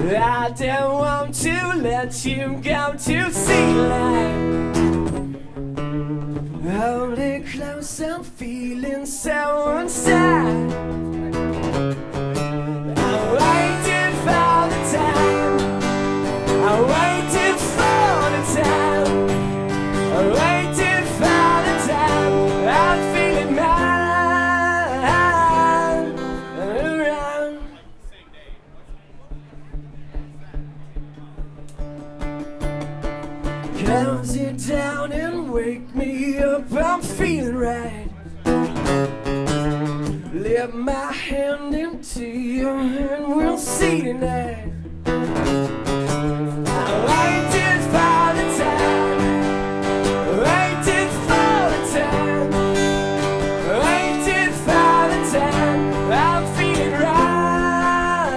I don't want to let you go to see light. Hold it close, I'm feeling so inside. I waited for the time, I waited for the time, I waited for the time. I'm feeling mine around. Close it down and wake me up, I'm feeling right. Let my hand into your hand, we'll see tonight. I waited for the time, waited for the time, waited for the time. I'm feeling right,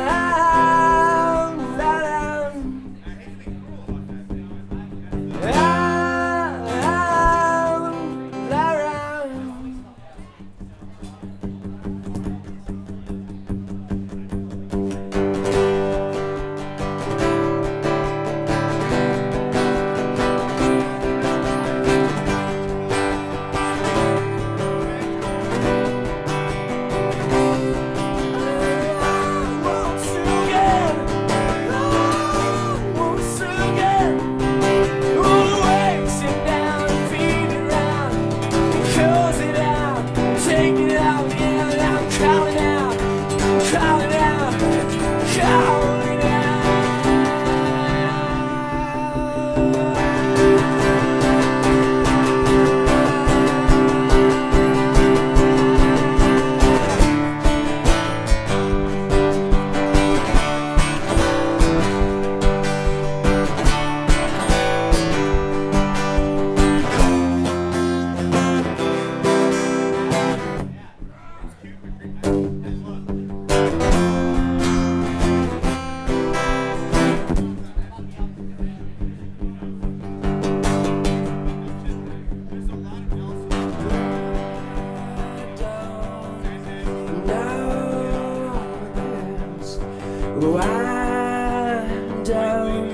oh, I don't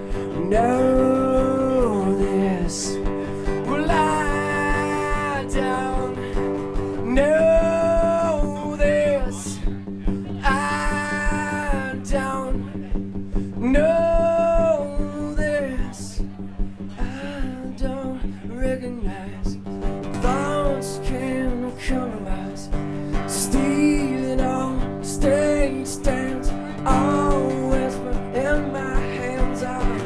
know this. Well, I don't know this. I don't know this. I don't recognize thoughts can compromise, stealing on stage stands. All whisper in my hands,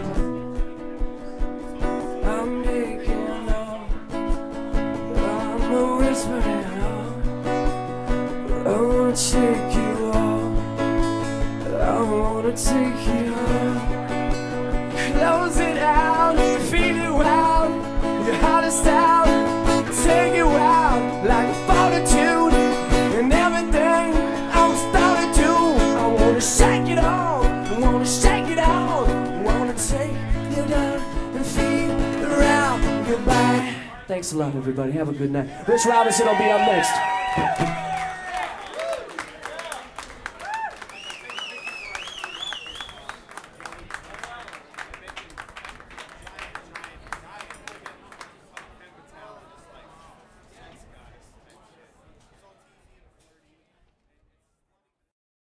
I'm making all, I'm a whispering all. I wanna take you all, I wanna take you all. Close it out, feel it wild, your heart is stout. Take you out like a fortitude and everything I'm starting to. I wanna shake it all, I wanna shake it all, I wanna take you down and feel around. Goodbye. Thanks a lot, everybody. Have a good night. Rich Robinson will be up next.